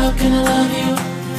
how can I love you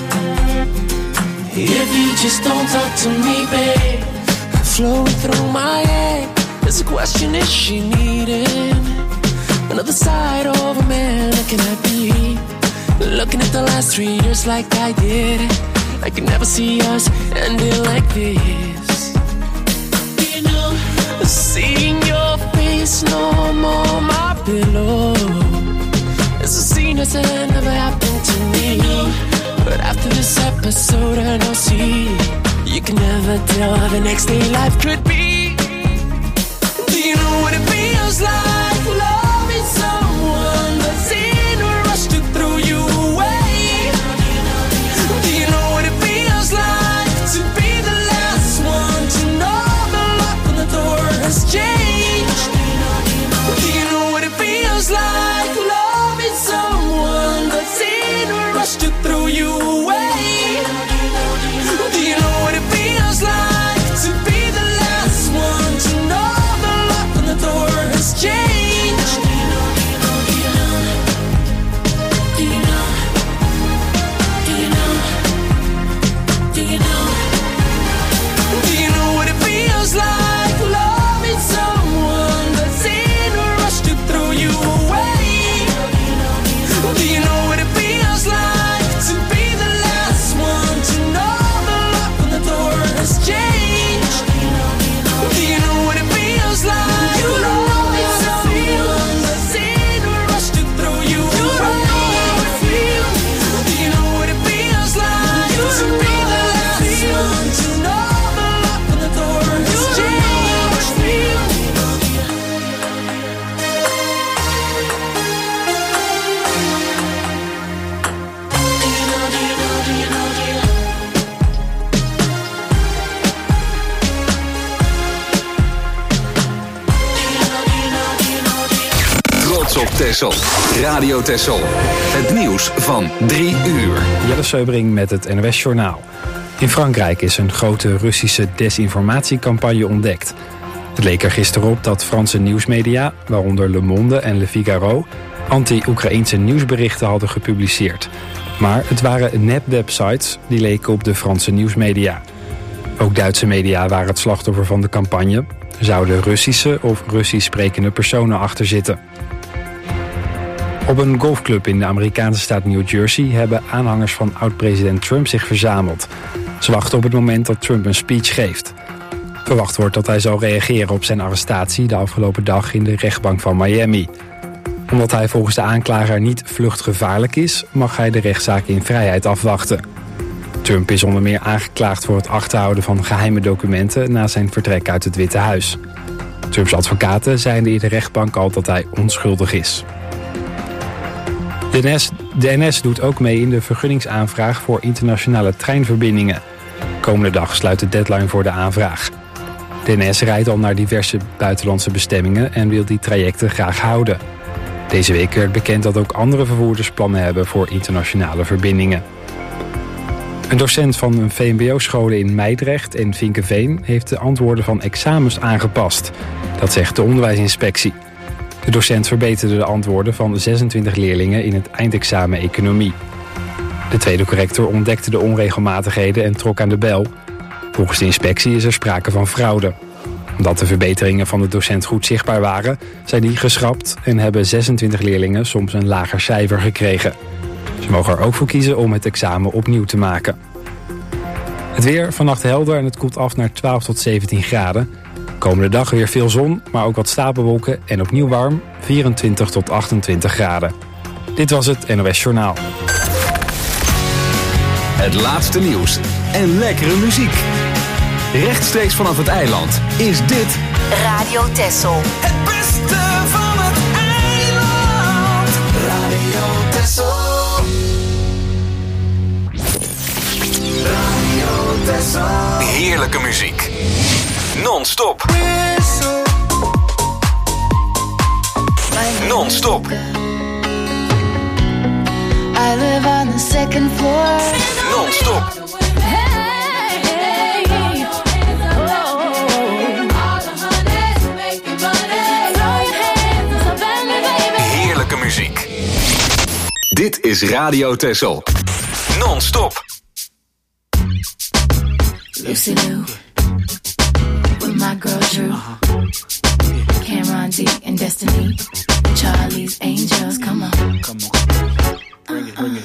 if you just don't talk to me, babe? Flowing through my head, there's a question, is she needing another side of a man looking at me? Looking at the last 3 years like I did, I can never see us ending like this. You know, seeing your face no more my pillow. It's a scene that never happened to me. But after this episode I don't see, you can never tell how the next day life could be. Do you know what it feels like? Loving someone that's in a rush to throw you away. Do you know what it feels like to be the last one to know the lock on the door has changed? Do you know what it feels like? Loving someone that's in a rush to throw you away. Do you know what it feels like to be the last one to know the lock on the door has changed? Do you know? Do you know? Do you know? Do you know? Do you know what it feels like? Loving someone that's in a rush to throw you away. Do you know what it feels like to be the last one to know the lock on the door has changed? Do you know what it feels like? You don't know someone that's in a rush to throw you away. Do you know what it feels like to be the last one to know the lock on the door has changed? Trots op Texel. Radio Texel. Het nieuws van 3 uur. Jelle Seubring met het NOS Journaal. In Frankrijk is een grote Russische desinformatiecampagne ontdekt. Het leek er gisteren op dat Franse nieuwsmedia, waaronder Le Monde en Le Figaro, anti-Oekraïnse nieuwsberichten hadden gepubliceerd. Maar het waren nep-websites die leken op de Franse nieuwsmedia. Ook Duitse media waren het slachtoffer van de campagne. Er zouden Russische of Russisch sprekende personen achter zitten. Op een golfclub in de Amerikaanse staat New Jersey hebben aanhangers van oud-president Trump zich verzameld. Ze wachten op het moment dat Trump een speech geeft. Verwacht wordt dat hij zal reageren op zijn arrestatie de afgelopen dag in de rechtbank van Miami. Omdat hij volgens de aanklager niet vluchtgevaarlijk is, mag hij de rechtszaak in vrijheid afwachten. Trump is onder meer aangeklaagd voor het achterhouden van geheime documenten na zijn vertrek uit het Witte Huis. Trumps advocaten zeiden in de rechtbank al dat hij onschuldig is. De NS doet ook mee in de vergunningsaanvraag voor internationale treinverbindingen. Komende dag sluit de deadline voor de aanvraag. De NS rijdt al naar diverse buitenlandse bestemmingen en wil die trajecten graag houden. Deze week werd bekend dat ook andere vervoerders plannen hebben voor internationale verbindingen. Een docent van een VMBO-scholen in Meidrecht en Vinkeveen heeft de antwoorden van examens aangepast. Dat zegt de onderwijsinspectie. De docent verbeterde de antwoorden van 26 leerlingen in het eindexamen economie. De tweede corrector ontdekte de onregelmatigheden en trok aan de bel. Volgens de inspectie is er sprake van fraude. Omdat de verbeteringen van de docent goed zichtbaar waren, zijn die geschrapt en hebben 26 leerlingen soms een lager cijfer gekregen. Ze mogen er ook voor kiezen om het examen opnieuw te maken. Het weer vannacht helder en het koelt af naar 12 tot 17 graden. Komende dag weer veel zon, maar ook wat stapelwolken en opnieuw warm, 24 tot 28 graden. Dit was het NOS Journaal. Het laatste nieuws en lekkere muziek. Rechtstreeks vanaf het eiland is dit Radio Texel. Het beste van het eiland. Radio Texel. Radio Texel. heerlijke muziek. Non-stop. Non-stop. I live on the second floor. Non-stop. Heerlijke muziek. Dit is Radio Texel. Non-stop. Lucy Lou, with my girl Drew, Cameron D and Destiny, Charlie's Angels, come on. Bring it.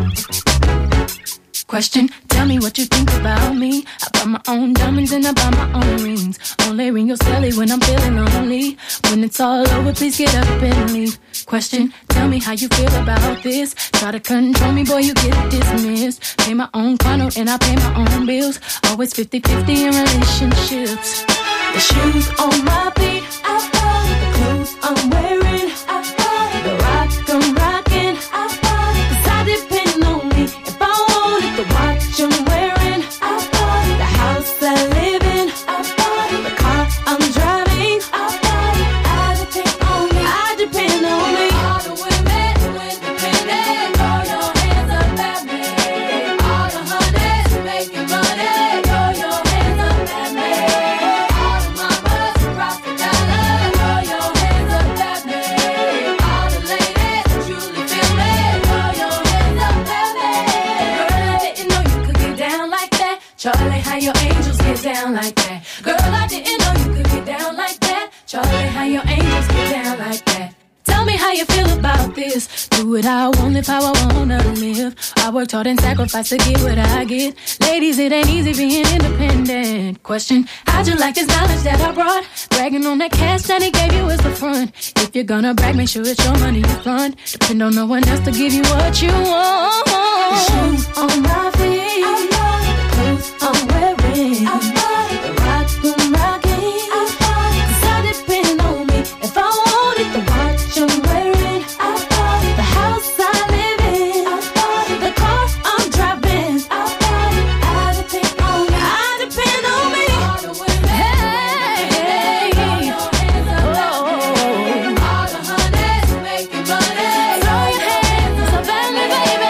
Question, tell me what you think about me. I buy my own diamonds and I buy my own rings. Only ring your celly when I'm feeling lonely. When it's all over, please get up and leave. Question, tell me how you feel about this. Try to control me, boy, you get dismissed. Pay my own condo and I pay my own bills. Always 50-50 in relationships. The shoes on my feet, I bought it. The clothes I'm wearing, I bought it. The rock I'm rocking, I bought it. 'Cause I depend on me. If I wanted the watch I'm wearing, I bought it. The house I live in, I bought it. The car I'm driving, I bought it. I depend on me. I depend on me. All the women who independent, throw your hands up at me. All the honeys making money, throw your hands up at me. All the mamas who rock the dollar, throw your hands up at me. All the ladies who truly feel me, throw your hands up at me. Girl, I didn't know you could get down like that. Charlie, how your angels get down like that. Girl, I didn't know you could get down like that. Charlie, how your angels get down like that. Tell me how you feel about this. Do what I want, live how I wanna live. I worked hard and sacrificed to get what I get. Ladies, it ain't easy being independent. Question, how'd you like this knowledge that I brought? Bragging on that cash that he gave you is the front. If you're gonna brag, make sure it's your money you fund. Depend on no one else to give you what you want. The shoes on my feet, I bought it. The clothes I'm wearing, I bought it. The rock I'm rocking, I bought it. 'Cause I depend on me. If I wanted the watch I'm wearing, I bought it. The house I live in, I bought it. The car I'm driving, I bought it. I depend on me. I depend on me. All the women, hey, throw your hands up at me. All the honeys making money, throw your hands up at me, baby.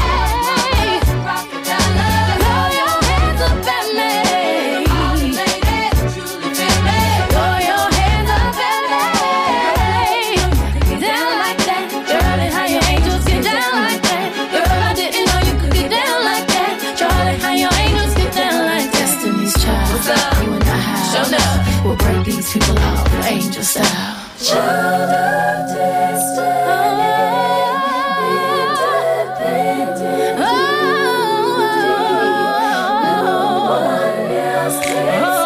Rock the dollar, throw your hands up at me. All the ladies who truly feel me, throw your hands up at me. Get down like that. Charlie, how your angels get down like that. Girl, I didn't know you could get down like that. Charlie, how your angels get down like that. Destiny's Child, what's up? You and I have. Show up. We'll break these people out, angel style. Child of destiny, independent. No one else takes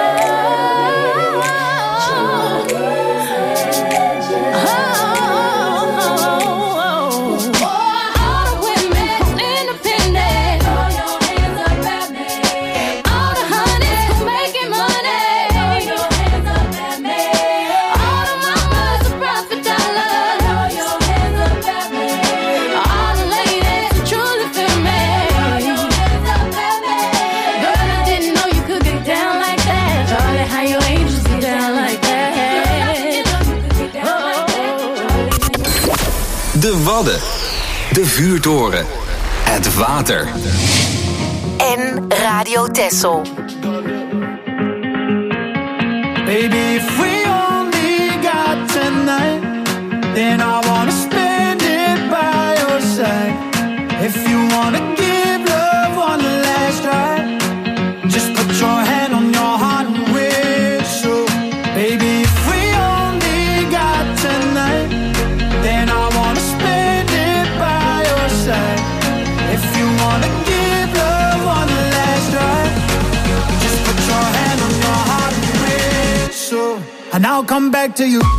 De Wadden. De Vuurtoren. Het water. En Radio Texel. Baby, if we only got tonight, then I wanna spend it by your side. If you wanna give love one last try, just put your hand on your heart and whistle. Baby, if we only got tonight, then I wanna spend it by your side. If you wanna give love one last try, just put your hand on your heart and whistle, and I'll come back to you.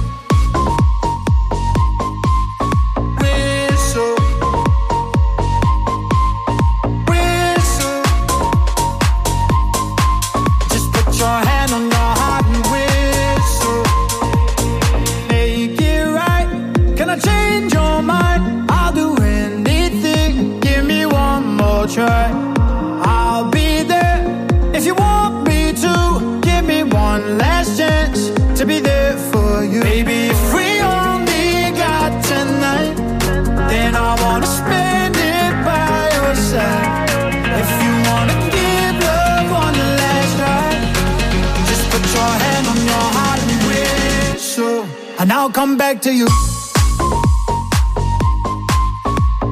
Whistle, whistle, just put your hand on your heart and whistle. Make it right. Can I change your mind? I'll do anything. Give me one more try. I'll be there if you want me to. Give me one last chance to be there for you. Baby, if we only got tonight, then I wanna spend it by your side. If you wanna give love one last try, just put your hand on your heart and whistle, and I'll come back to you.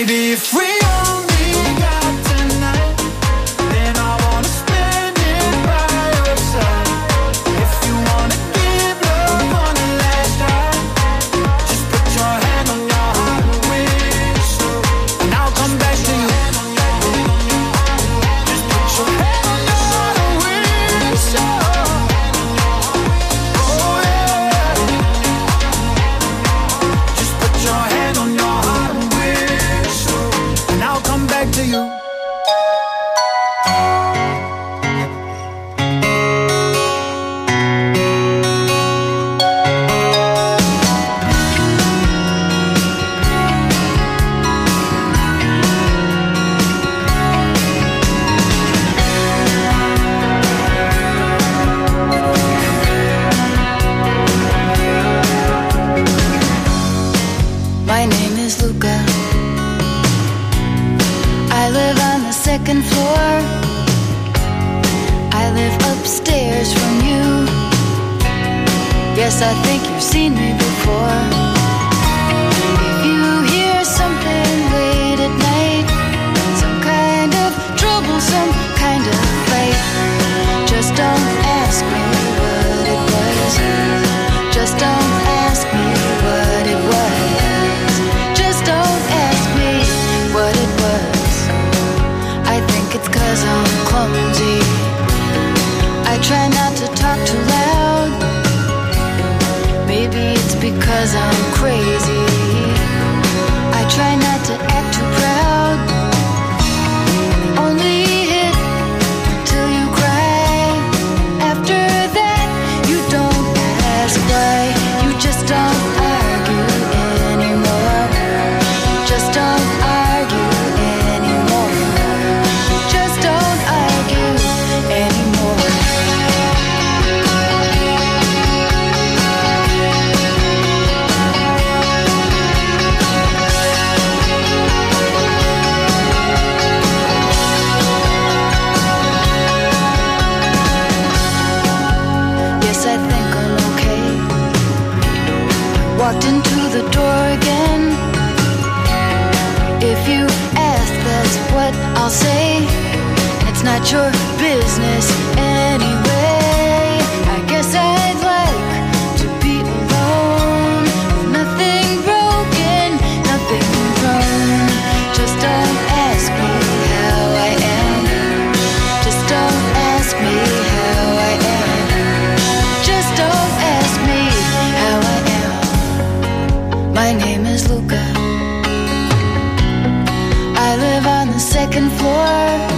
Baby, if we only got tonight, then I wanna spend it by your side. If you wanna give love on the last try, just put your hand on your heart and whistle, and I'll come back to you. Just put your hand on your heart and whistle. Oh yeah. Just put your hand on your heart and whistle, and I'll come back to you. My name is Luca. I live on the second floor. I live upstairs from you. Yes, I think you've seen me before. If you hear something late at night, some kind of trouble, some kind of fight, just don't ask me what it was. Just don't ask me what it was. Just don't ask me what it was. I think it's 'cause I'm clumsy. I try not to talk too loud. Maybe it's because I'm crazy. I try not to act too proud. Only hit till you cry. After that, you don't ask why. You just don't argue anymore. Just don't argue anymore. Just don't argue anymore. Yes, I think I'm okay. Walked into the door again. If you ask, that's what I'll say. And it's not your business anyway. I guess I'd like to be alone, with nothing broken, nothing wrong. Just don't ask me how I am. Just don't ask me how I am. Just don't ask me how I am. My name is Luca. I live on the second floor.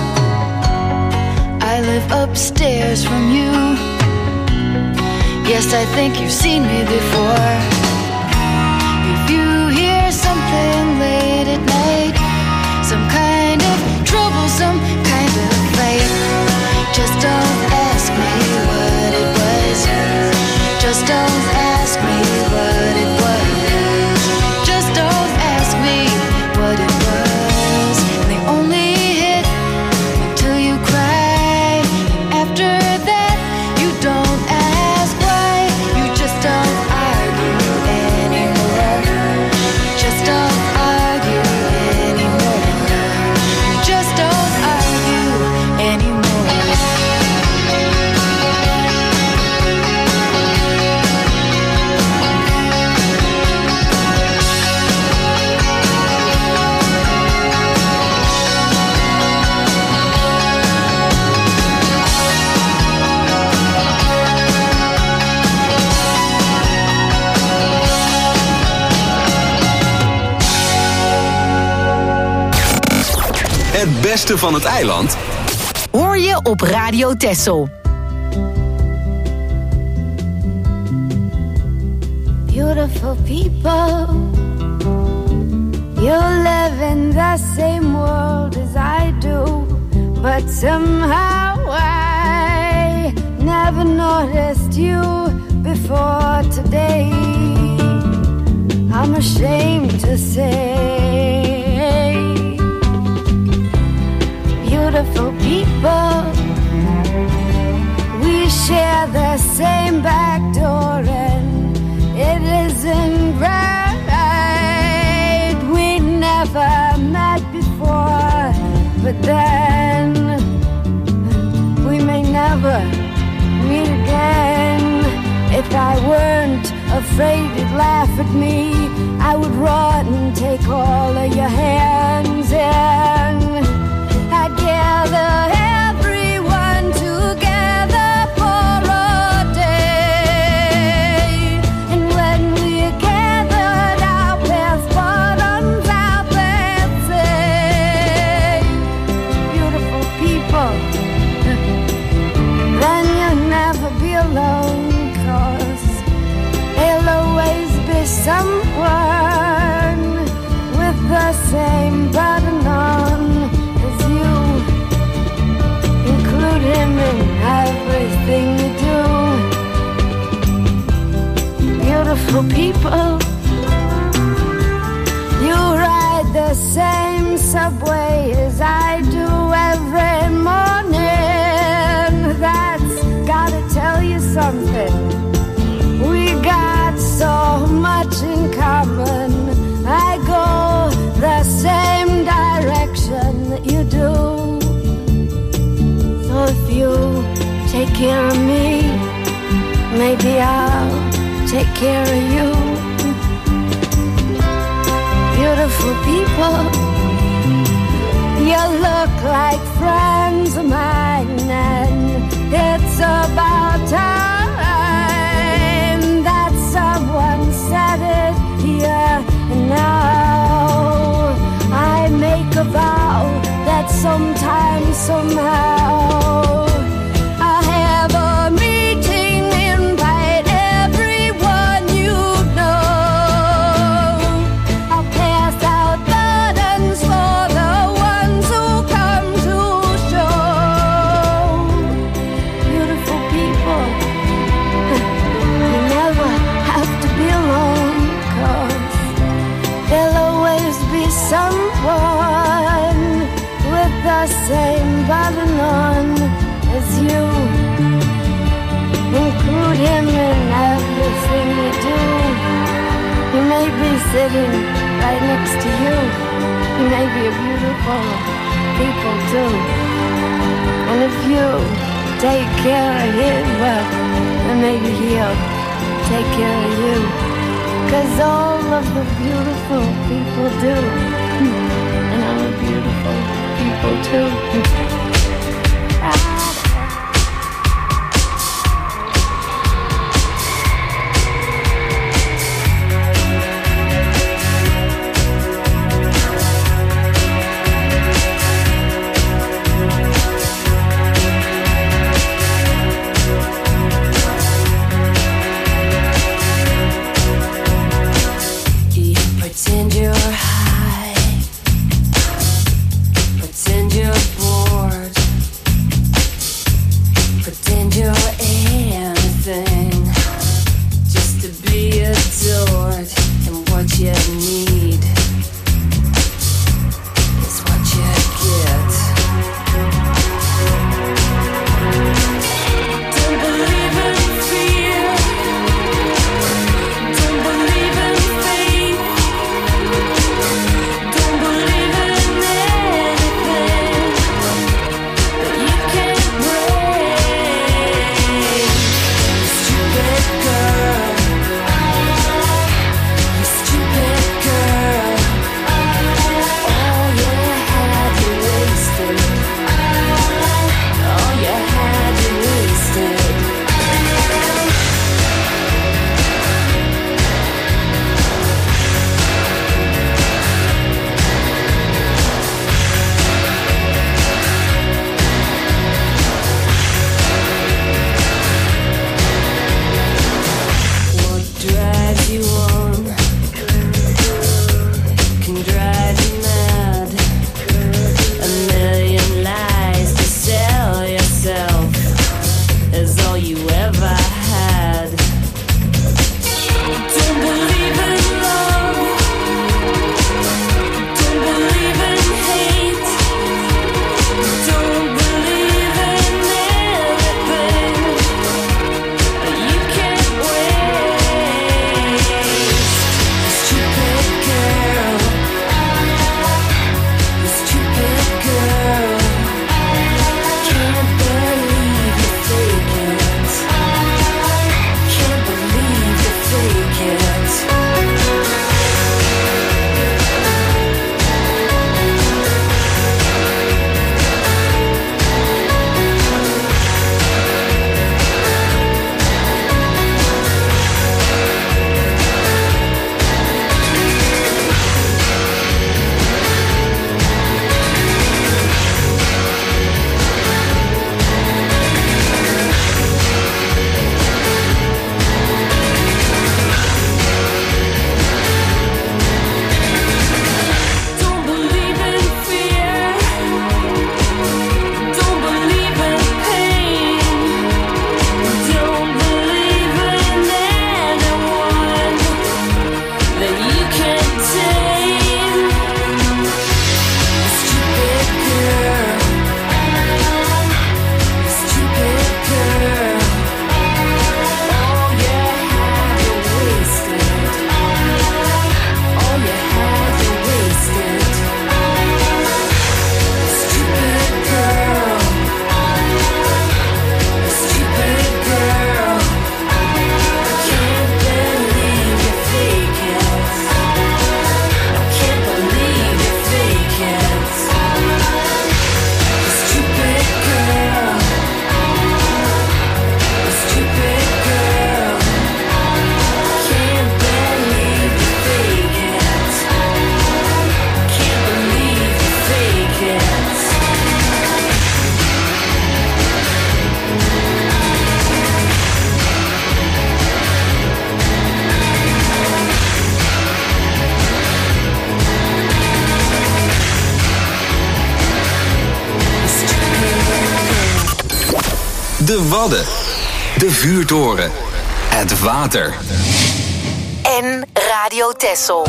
I live upstairs from you. Yes, I think you've seen me before. If you hear something late at night, some kind of trouble, some kind of fight, just don't ask me what it was. Just don't ask me what it was. Just don't ask me what it was. They only hit until you cry. After that, you don't ask why. You just don't argue anymore. Just don't argue anymore. You just don't argue anymore. Het beste van het eiland Hoor je op Radio Texel. Beautiful people, you live in the same world as I do, but somehow I never noticed you before today. I'm ashamed to say, beautiful people, we share the same back door and it isn't right. We never met. afraid you'd laugh at me, I would run and take all of your hands in. I'd gather everyone together for a day. And when we're gathered, I'll pass buttons out that say, beautiful people, then you'll never be alone, 'cause there'll always be someone with the same button on as you. Include him in everything you do. Beautiful people, you ride the same subway as I do every morning. That's gotta tell you something. We got so much in common. I go the same direction that you do. So if you take care of me, maybe I'll take care of you. Beautiful people, you look like friends of mine, and it's about time that someone said it here and now. I make a vow that sometime, somehow, I'll have a meeting, invite everyone you know. I'll pass out buttons for the ones who come to show. Beautiful people, you never have to be alone, 'cause there'll always be someone with the same button on as you. Include him in everything you do. He may be sitting right next to you. He may be a beautiful people too. And if you take care of him, well, then maybe he'll take care of you. 'Cause all of the beautiful people do. And I'm a beautiful people too. Pretend you're high, pretend you're bored, De Wadden. De Vuurtoren. Het water. En Radio Texel.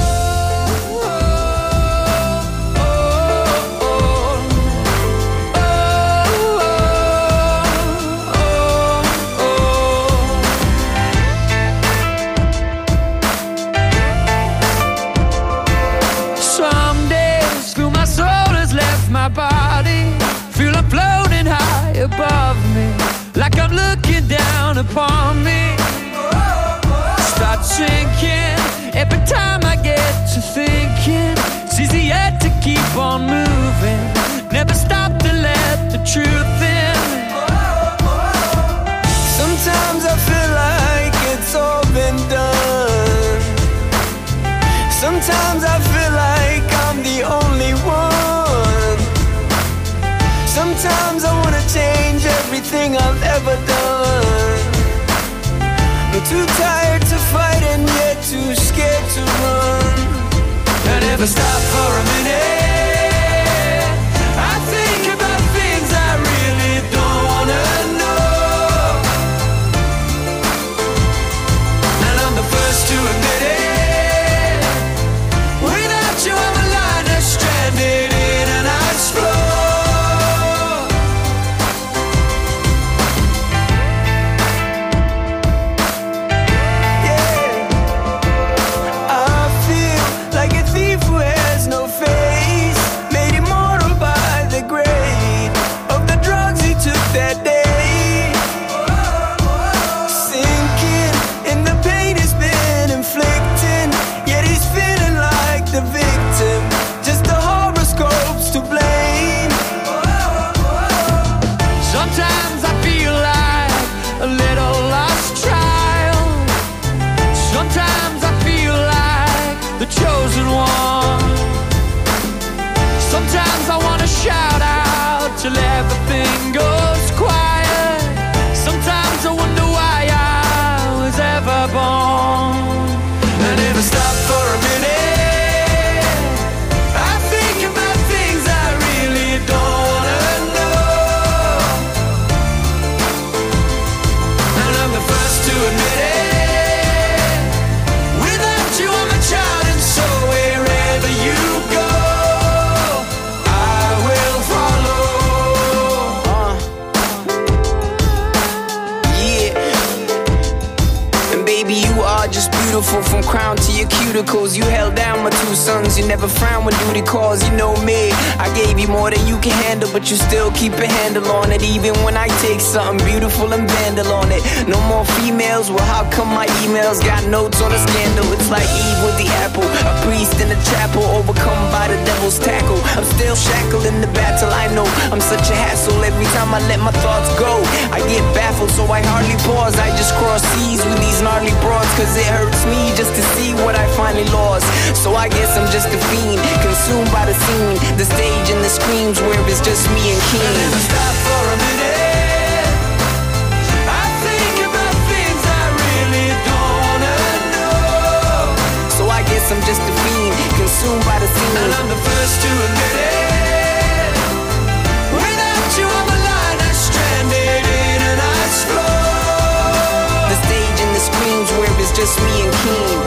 Above me, like I'm looking down upon me. Start sinking every time I get to thinking. It's easy yet to keep on moving. Never stop to let the truth in. Sometimes I feel like it's all been done. Sometimes I feel like I'm the only one. Sometimes I wanna change everything I've ever done. I'm too tired to fight and yet too scared to run. I never stop for a minute. I think about things I really don't wanna know. And I'm the first to admit it. Without you I'm a liner stranded in an ice floor. Chosen one. Sometimes I wanna shout out till everything goes quiet. Sometimes I wonder why I was ever born. I never stop for a minute. I think about things I really don't wanna know. And I'm the first to admit it. Without you I'm a child. So wherever you go, I will follow. Yeah. And baby, you are just beautiful from crown to your cuticles. You held down my two sons. You never frown when duty calls. You know me. I gave you more than you can handle, but you still keep a handle on it. Even when I take something beautiful and vandal on it. No more females. Well, how come my emails got notes on a scandal? It's like Eve with the apple. A priest in the chapel, overcome by the devil's tackle. I'm still shackled in the battle. I know I'm such a hassle. Every time I let my thoughts go, I get baffled, so I hardly pause. I just cross seas with these gnarly broads, cause it hurts me just to see what I finally lost. So I guess I'm just a fiend, consumed by the scene, the stage and the screams where it's just me and King. I never stop for a minute. I think about things I really don't wanna know. So I guess I'm just a fiend, consumed by the scene, and I'm the first to admit it. Without you I'm a liner stranded in an ice floor. The stage and the screams where it's just me and King.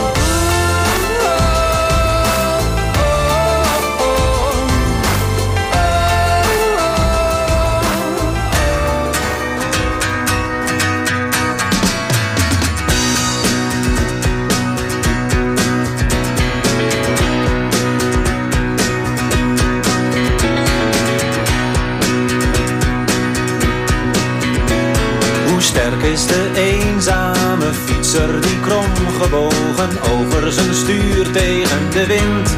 Sterk is de eenzame fietser die kromgebogen over zijn stuur tegen de wind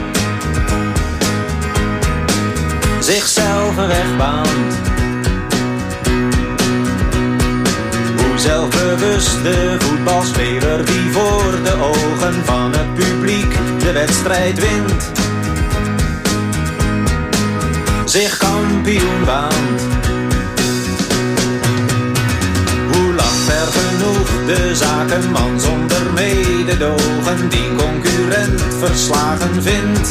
zichzelf een weg baant. Hoe zelfbewust de voetbalspeler die voor de ogen van het publiek de wedstrijd wint, zich kampioen baant. Ver genoeg de zakenman zonder mededogen die concurrent verslagen vindt,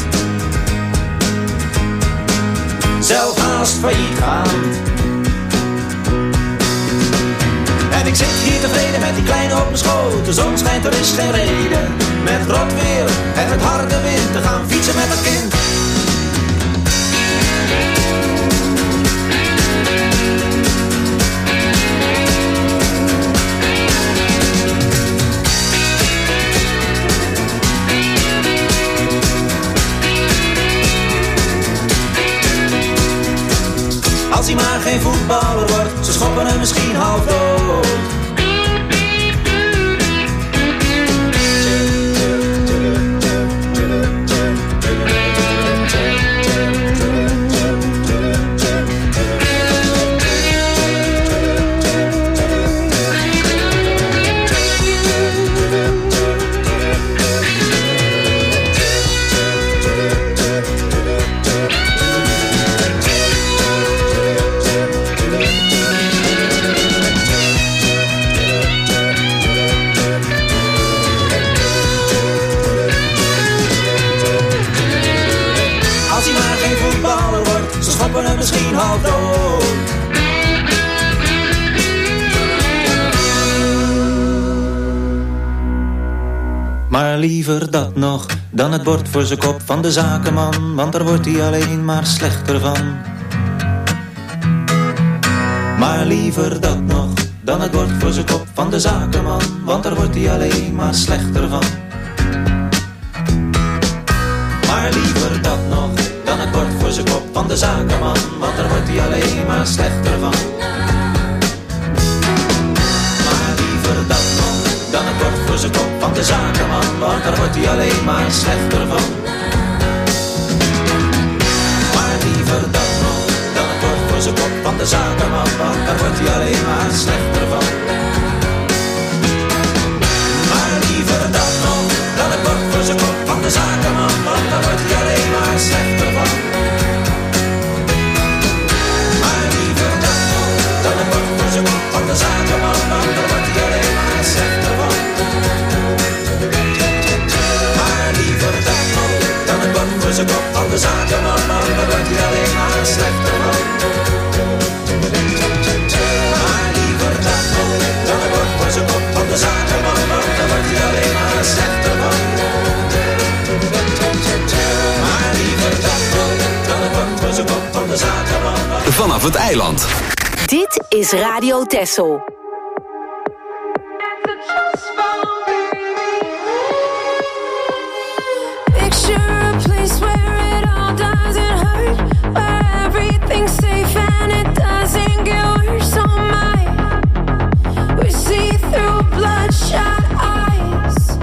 zelf haast failliet gaand. En ik zit hier tevreden met die kleine op mijn schoot. De zon schijnt, er is geen reden. Met rot weer en met harde wind te gaan fietsen met het kind. Als hij maar geen voetballer wordt, ze schoppen hem misschien half dood. Misschien half dood. Maar liever dat nog dan het bord voor zijn kop van de zakenman, want daar wordt hij alleen maar slechter van. Maar liever dat nog dan het bord voor zijn kop van de zakenman, want daar wordt hij alleen maar slechter van. Maar liever dat nog dan het bord voor zijn kop van de zakenman, want daar wordt hij alleen maar slechter van. Maar liever dat nog dan het bord voor zijn kop van de zakenman, want daar wordt hij alleen maar slechter van. Maar liever dat nog dan het bord voor zijn kop van de zakenman, want daar wordt hij alleen maar slechter van. Maar liever dat nog dan het bord voor zijn kop van de zakenman, want daar wordt hij alleen maar slechter van. Van de zakenman, want daar wordt hij alleen maar slechter van. Maar liever dat nog dan het bord voor zijn kop van de zakenman, want daar wordt hij alleen maar slechter van. Maar liever dat nog dan het bord voor zijn kop van de zakenman, want daar wordt hij alleen maar slechter van. Maar liever dat nog dan het bord voor zijn kop van de zakenman. Vanaf het eiland. Dit is Radio Texel. Picture a place where it all doesn't hurt, where everything's safe and it doesn't get worse. Oh my, we see through bloodshot eyes.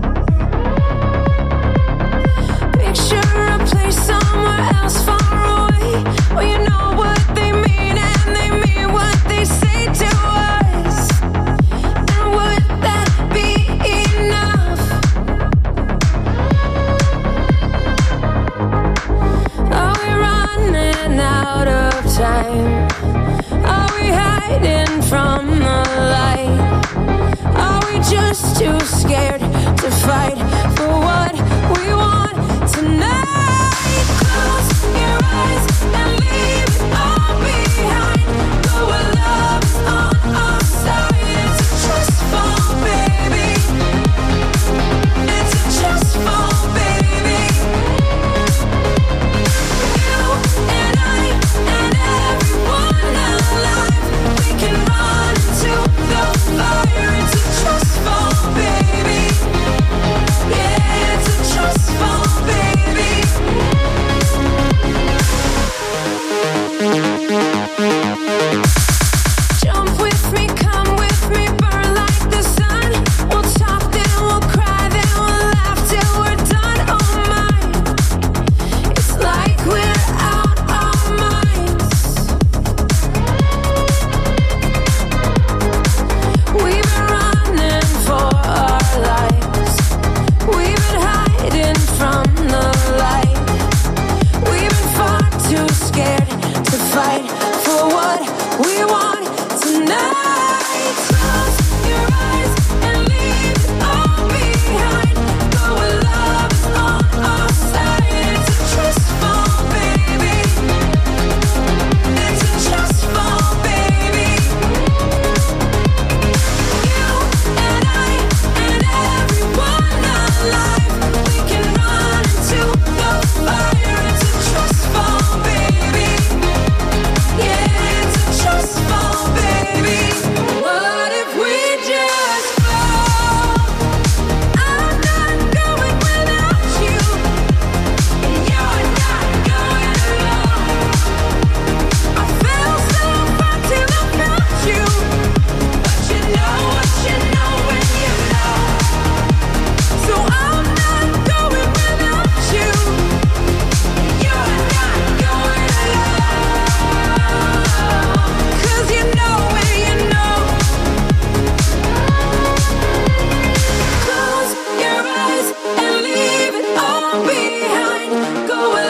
Picture a place somewhere else far away, where you know what they mean and they mean what they say to us.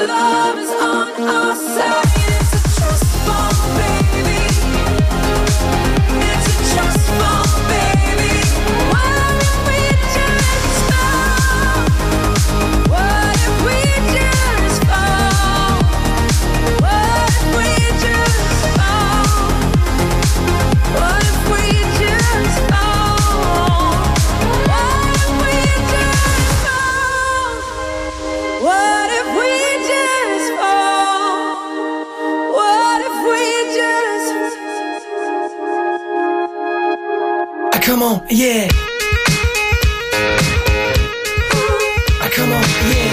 Come on, yeah. Come on, yeah.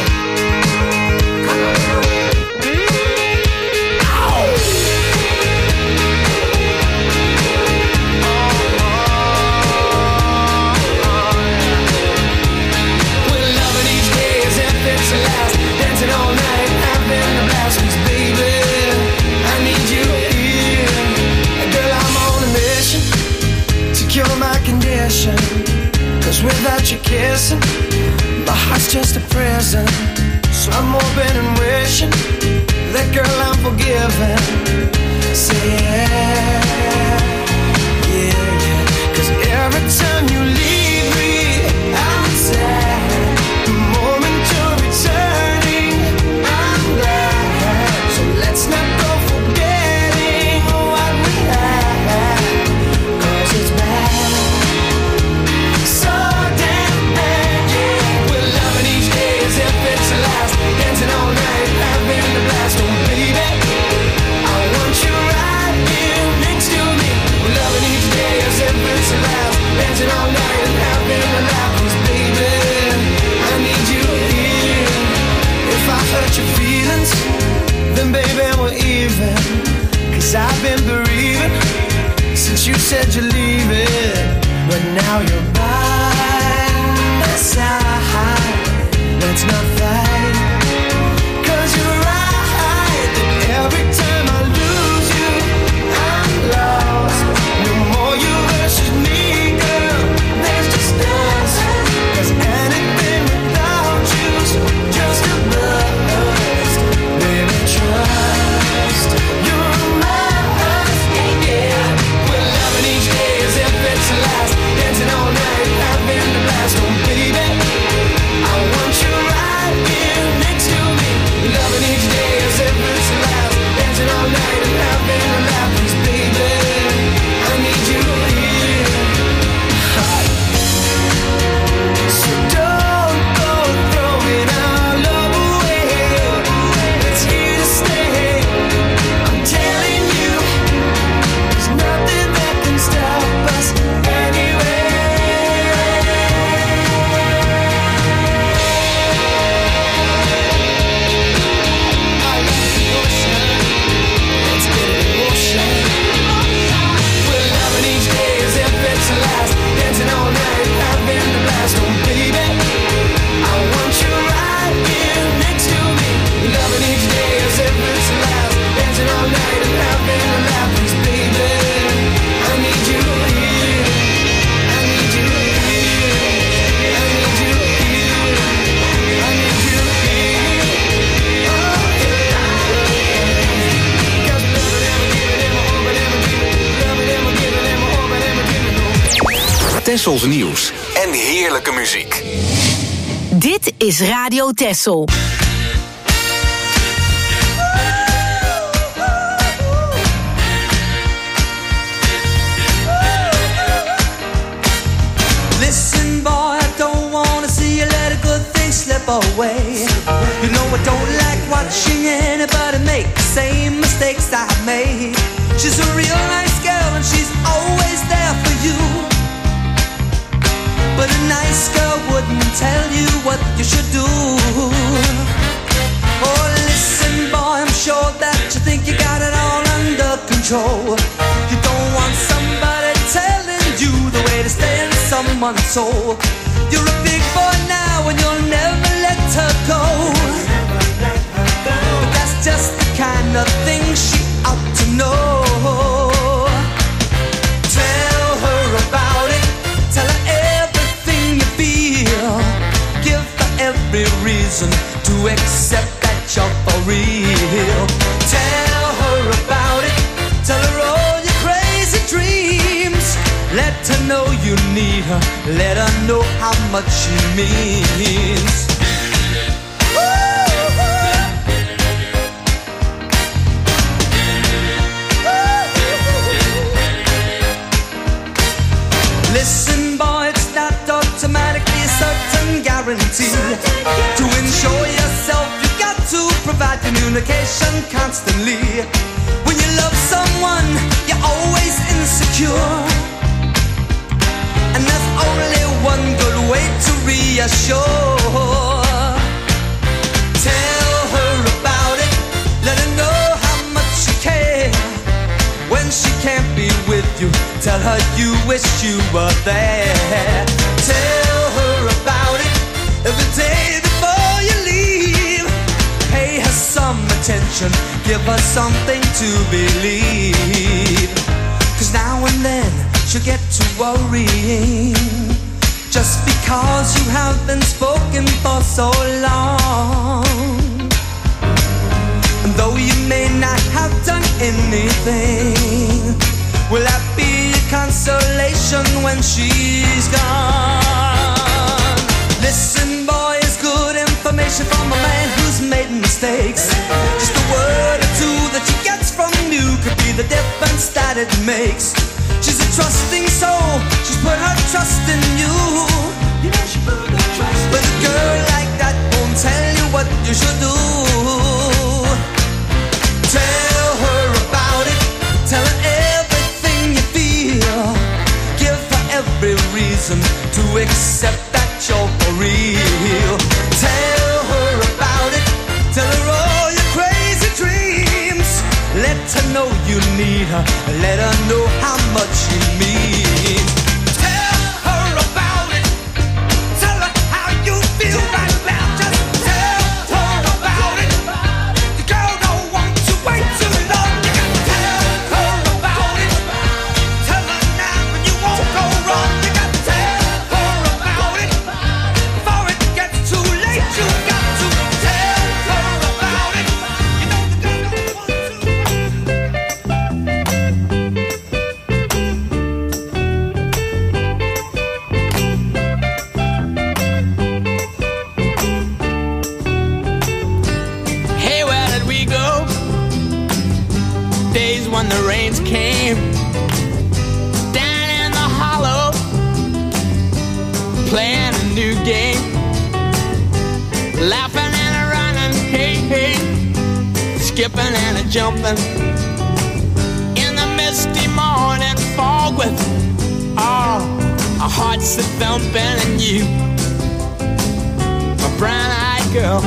We're loving each day as if it's the last. Dancing all night, having a blast. 'Cause baby, I need you here. Girl, I'm on a mission to cure my condition. 'Cause without you kissing, my heart's just a prison. So I'm hoping and wishing that girl I'm forgiven. Say yeah, yeah, yeah. 'Cause every time you leave me, I'm sad. The moment you're returning, I'm glad. So let's not go forgetting what we had. 'Cause it's bad. So damn bad, yeah. We're loving each day as if it's the last. Dancing all night, having a blast. Oh baby, I want you right here next to me. We're loving each day as if it's the last. Dancing all night and having a laugh. 'Cause baby, I need you here. If I hurt your feelings, then baby we're even. 'Cause I've been bereaving since you said you're leaving. But now you're by my side. Let's not fight. 'Cause you're right that every time I lose you, I'm lost. No more you versus me, girl. There's just us. 'Cause anything without you's just a bust. Baby, trust. You're mine, yeah. We're loving each day as if it's the last. Dancing all night, having a blast. Oh baby, I want you right here next to me. Loving each day as if it's the last. Dancing all night and having a laugh. 'Cause baby, I need you here. So don't go throwing our love away. It's here to stay. I'm telling you, there's nothing that can stop us anyway. We're loving each day as if it's the last. Dancing all night, having a blast. Oh baby, I want you right here next to me. Loving each day as if it's the last. Dancing all night and having a laugh. 'Cause baby, I need you here. I need you here. I need you here. I need you here. Oh yeah. 'Cause loving them, giving them, hoping them, dreaming. Loving them, giving them, hoping them, dreaming. Tessels nieuws en heerlijke muziek. Dit is Radio Tessel. Listen, boy, I don't wanna see you let a good thing slip away. You know I don't like watching anybody make the same mistakes I made. She's a real nice girl and she's always there for you. But a nice girl wouldn't tell you what you should do. Oh, listen, boy, I'm sure that you think you got it all under control. You don't want somebody telling you the way to stay in someone's soul. You're a big boy now and you'll never let her go. But that's just the kind of thing she ought to know. Tell her about it. Tell her everything you feel. Give her every reason to accept that you're for real. Tell her about it. Tell her all your crazy dreams. Let her know you need her. Let her know how much she means. Listen, boy, it's not automatically a certain guarantee. To ensure yourself, you got to provide communication constantly. When you love someone, you're always insecure. And there's only one good way to reassure. Tell her about it. Let her know how much you care. When she can't be with you, tell her you wish you were there. Tell her about it every day before you leave. Pay her some attention, give her something to believe. 'Cause now and then she'll get to worrying, just because you have been spoken for so long. And though you may not have done anything, will that be a consolation when she's gone? Listen, boy, it's good information from a man who's made mistakes. Just a word or two that she gets from you could be the difference that it makes. She's a trusting soul, she's put her trust in you. You know she put her trust in you. But a girl like that won't tell you what you should do. Tell her about it, tell her everything you feel. Give her every reason to accept that you're for real. Tell her about it, tell her all your crazy dreams. Let her know you need her, let her know how much she means. Tell her about it, tell her how you feel right now. Just tell her about it. The girl don't want to wait too long. You gotta tell her about it. Tell her now and you won't go wrong. You gotta tell her about it before it gets too late. You got to tell her about it. You know the girl don't want Hey, where did we go? Days when the rains came down in the hollow, playing a new game, laughing and a running, hey, hey, skipping and a jumping in the misty morning fog with all our hearts that thumping, and you, my brown-eyed girl.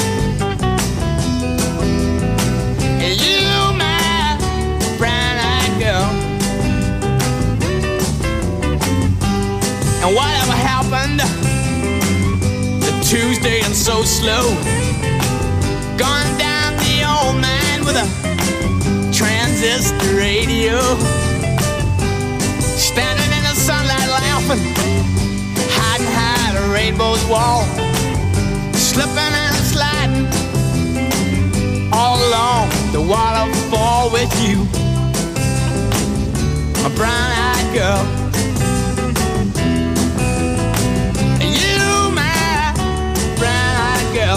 You, my brown-eyed girl. And whatever happened to Tuesday and so slow? Gone down the old man with a transistor radio, standing in the sunlight laughing, hiding behind a rainbow's wall, slipping and sliding all along the waterfall with you, my brown-eyed girl. You, my brown-eyed girl.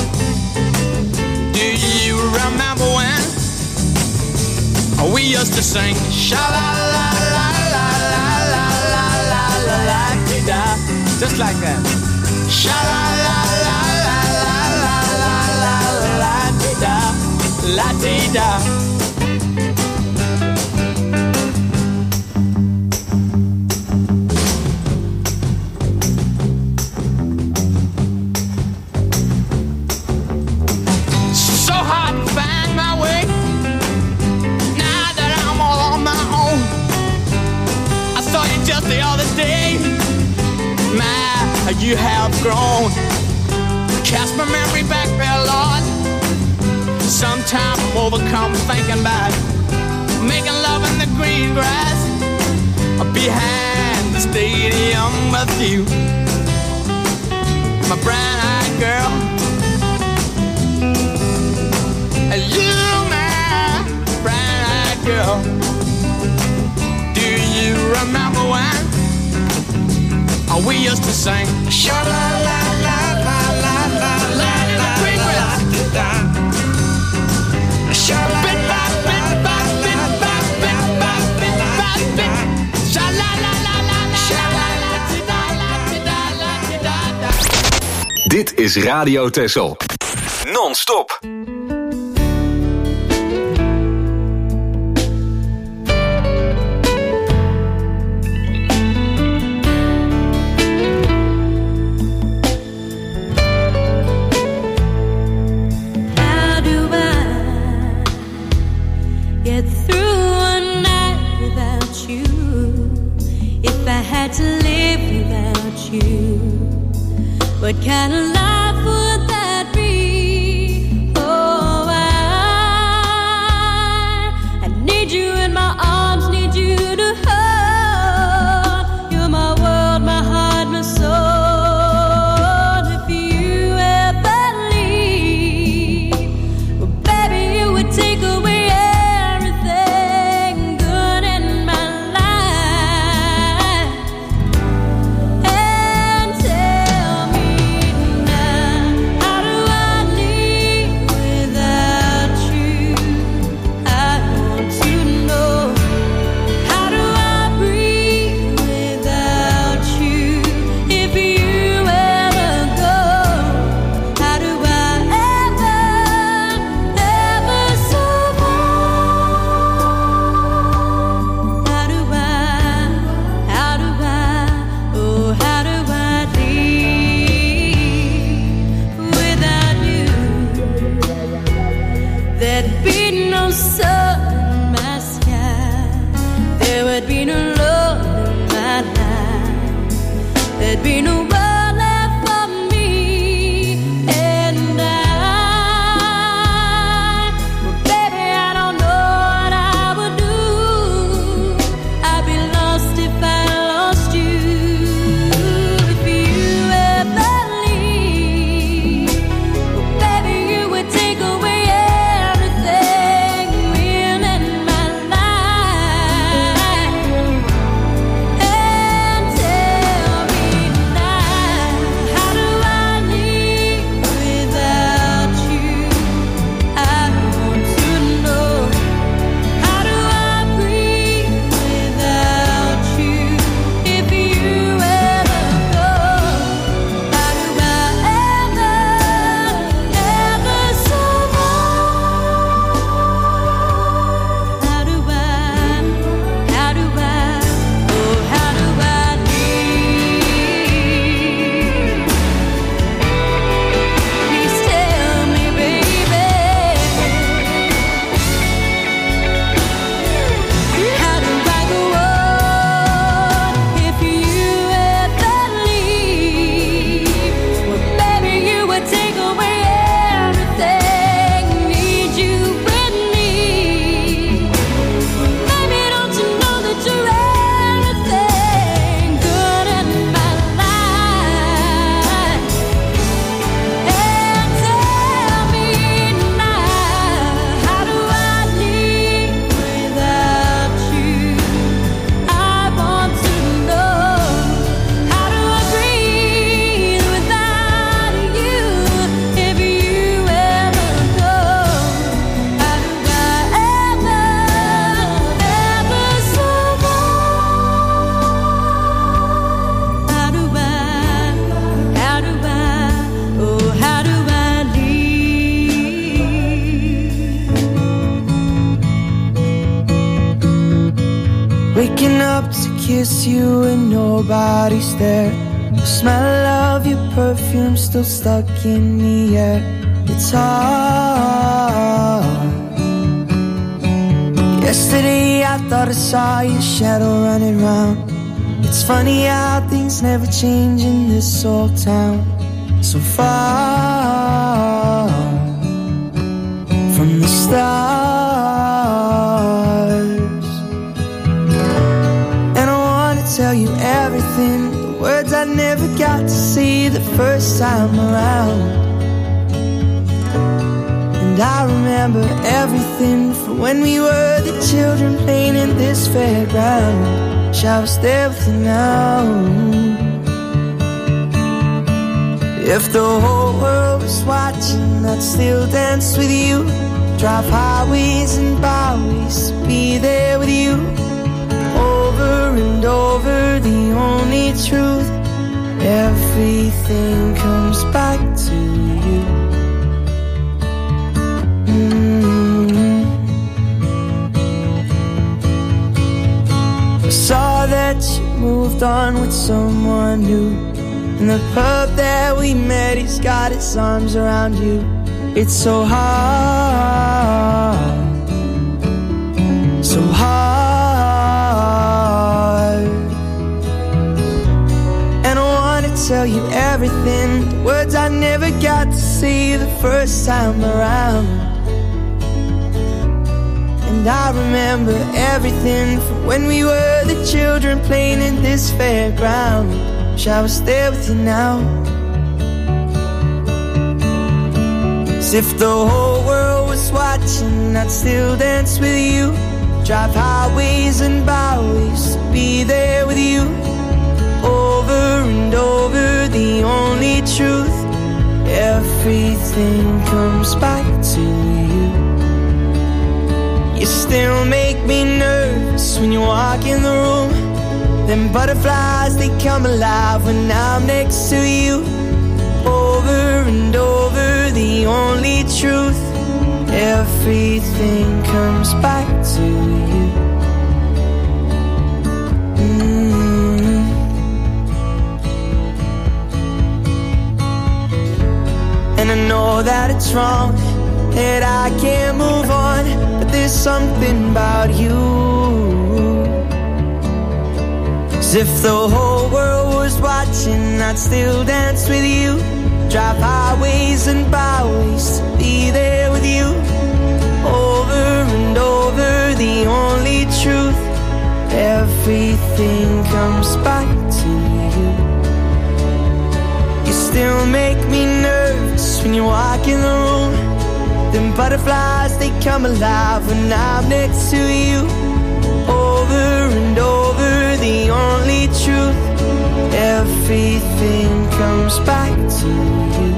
Do you remember when we used to sing sha-la-la-la-la-la-la-la-la-la-la-la-la-la-la-la, just like that? Sha-la-la-la-la-la-la-la-la-la-la-la-la-la-la-la. So hard to find my way now that I'm all on my own. I saw you just the other day. My, you have grown. Cast my memory back there, Lord. Sometimes I'm overcome thinking about making love in the green grass behind the stadium with you, my brown-eyed girl. to sing. Sha-la-la-la-la-la-la-la-la. Big breath. Dit is Radio Texel. Non-stop. What kind of life would that be? Oh, I need you in my arms, need you to hold. You're my world, my heart, my soul. If you ever leave, well, baby, you would take away everything good in my life. And tell me, how do I live without you? I want to know. How do I breathe without you? If you ever go, how do I ever survive? How do I, oh, how do I live without you? There'd be no sun in my sky. There would be no love in my life. There'd be no world left for me and I. Well, baby, I don't know what I would do. I'd be lost if I lost you. If you ever leave, well, baby, you would take away everything real in my life. And tell me now, how do I live without you? I want to know. How do I breathe without you? If you ever go, how do I ever survive? How do I, oh, how do I live? Please tell me, baby. How do I go on if you ever leave? Well, baby, you would take away everything. Need you with me. Baby, don't you know that you're everything good in my life? And tell me now, how do I live without you? I want to know. How do I breathe without you? If you ever go, how do I ever survive? How do I, oh, how do I live? Waking up to kiss you and nobody's there. The smell of your perfume still stuck in the air. It's hard. Yesterday I thought I saw your shadow running round. It's funny how things never change in this old town. So far from the stars. And I wanna tell you everything, the words I never got to say the first time around. And I remember everything from when we were the children playing in this fairground. Wish I was there with you now. If the whole world was watching, I'd still dance with you. Drive highways and byways, be there with you. Over and over, the only truth. Everything comes back to you. I saw that you moved on with someone new. In the pub that we met, he's got his arms around you. It's so hard, so hard. And I wanna tell you everything, the words I never got to say the first time around. And I remember everything from when we were the children playing in this fairground. Wish I was there with you now. As if the whole world was watching, I'd still dance with you. Drive highways and byways, be there with you. Over and over, the only truth. Everything comes back to you. You still make me nervous when you walk in the room. Them butterflies, they come alive when I'm next to you. Over and over, the only truth. Everything comes back to you. And I know that it's wrong, that I can't move on, but there's something about you. As if the whole world was watching, I'd still dance with you. Drive highways and byways, be there with you. Over and over, the only truth. Everything comes back to you. You still make me nervous when you walk in the room. Them butterflies, they come alive when I'm next to you. Over and over, the only truth. Everything comes back to you.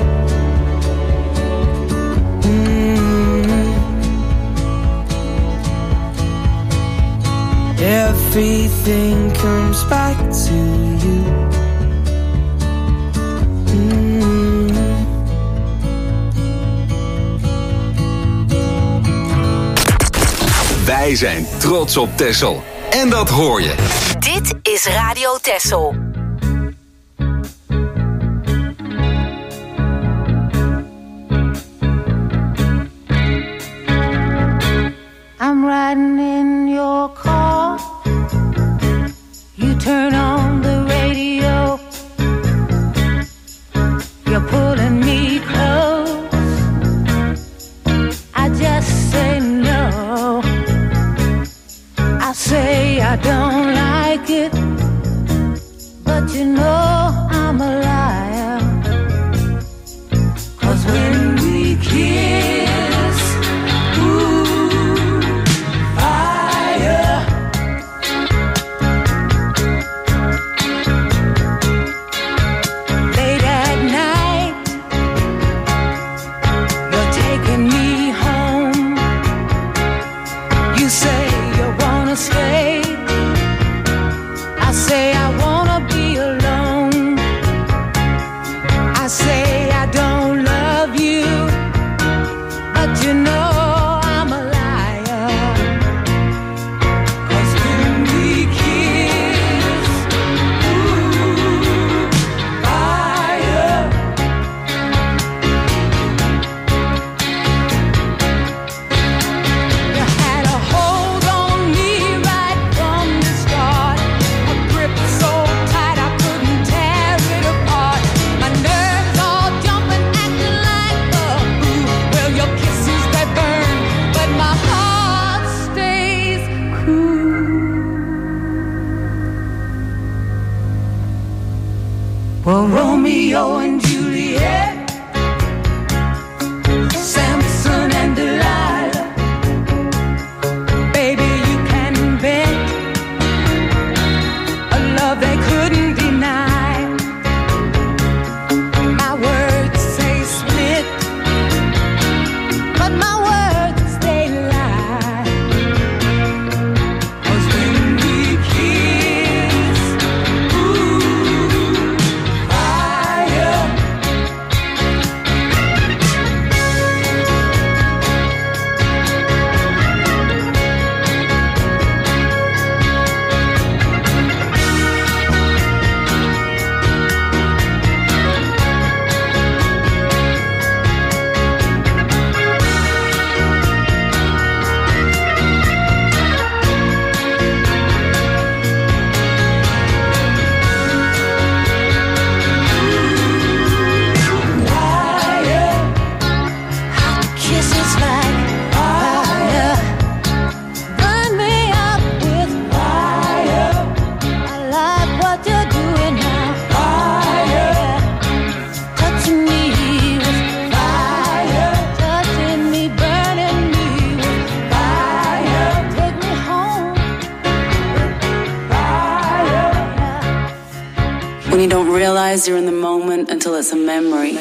Everything comes back to you. Wij zijn trots op Texel. En dat hoor je. Dit is Radio Texel. I'm riding in your car. You turn on the radio. You're pulling me close. I just say no. I say I don't like it, but you know I'm a liar. 'Cause when we kiss, ooh, fire. Late at night, you're taking me home. You say you wanna stay. I say I wanna be alone. I say I don't love you, but you know I'm a liar. 'Cause when we kiss, ooh, fire. You had a hold on me right from the start, a grip so tight I couldn't tear it apart. My nerves all jumping, acting like a fool. Well, your kisses they burn, but my heart stays cool. Well, Romeo and Juliet, Samson and Delilah. Baby, you can bet a love they couldn't deny. My word When you don't realize you're in the moment until it's a memory.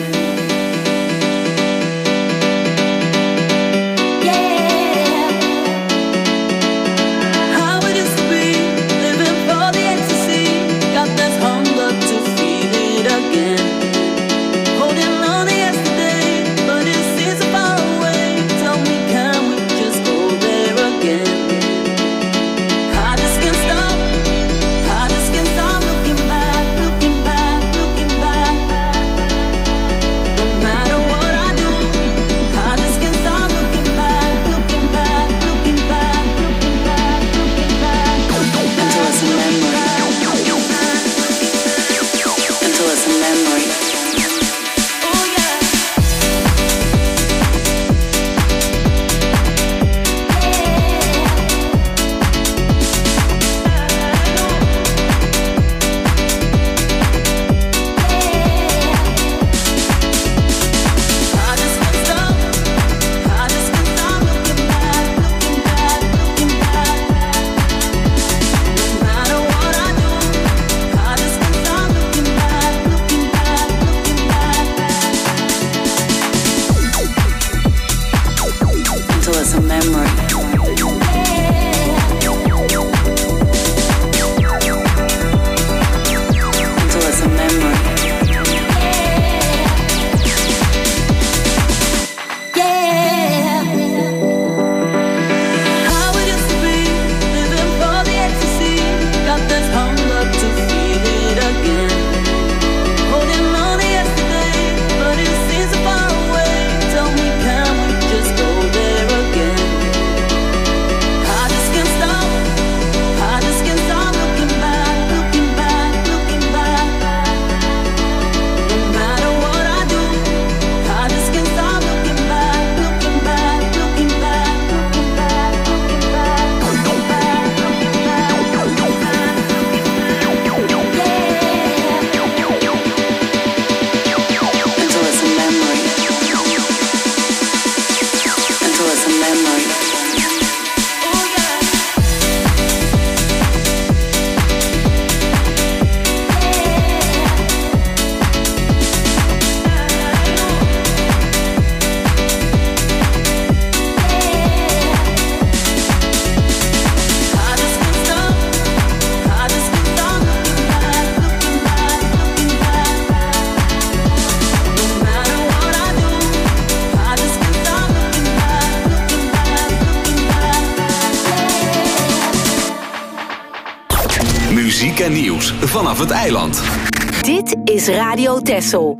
Muziek en nieuws vanaf het eiland. Dit is Radio Texel.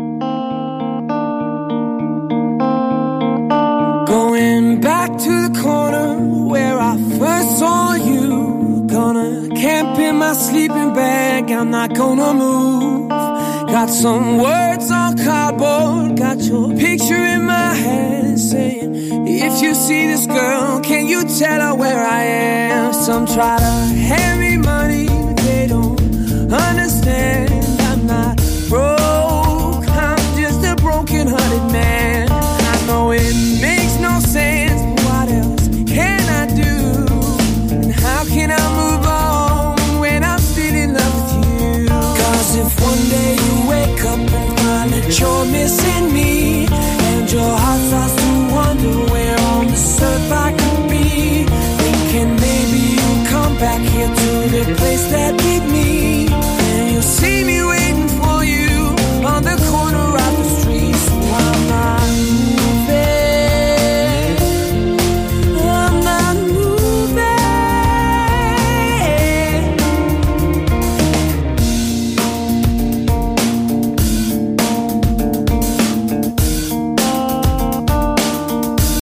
Going back to the corner where I first saw you. Gonna camp in my sleeping bag, I'm not gonna move. Got some words on cardboard, got your picture in my hand, saying, if you see this girl, can you tell her where I am? Some try to help